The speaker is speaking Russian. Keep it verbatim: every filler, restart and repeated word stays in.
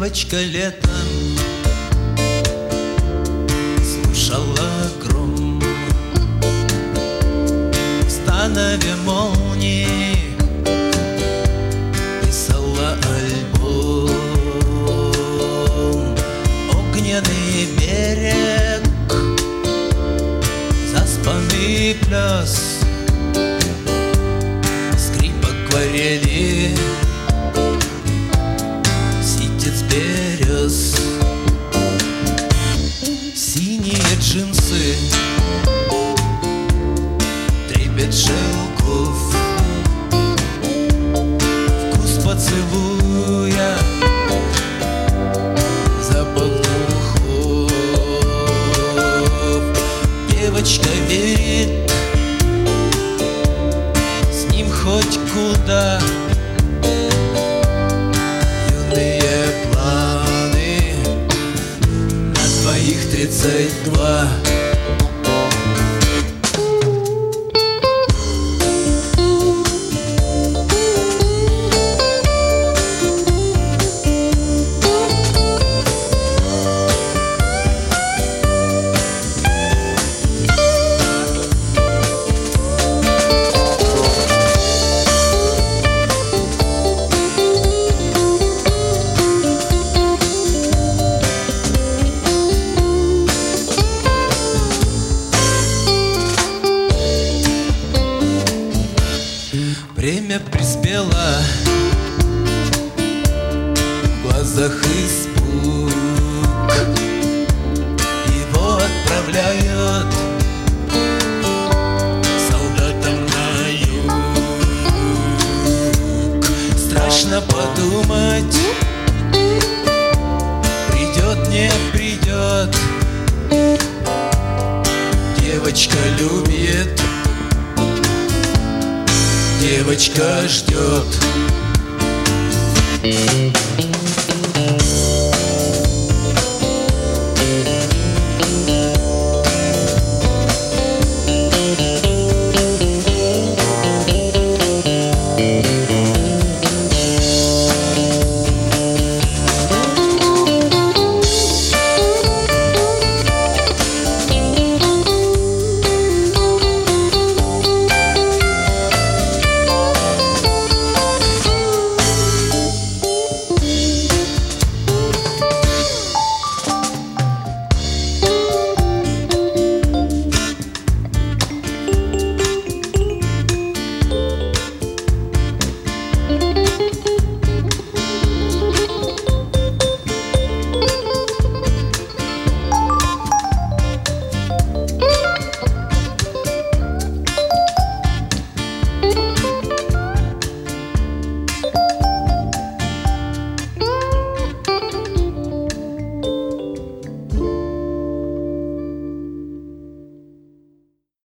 Девочка летом слушала гром в станове молнии, писала альбом. Огненный берег, заспанный пляс, скрип акварели, ситец берез. Синие джинсы, трепет шелков, вкус поцелуя, запах духов. Девочка верит, с ним хоть куда. Юные планы на двоих тридцать два. Время приспело, в глазах испуг. Его отправляют солдатам на юг. Страшно подумать, придет, не придет. Девочка любит, девочка ждет.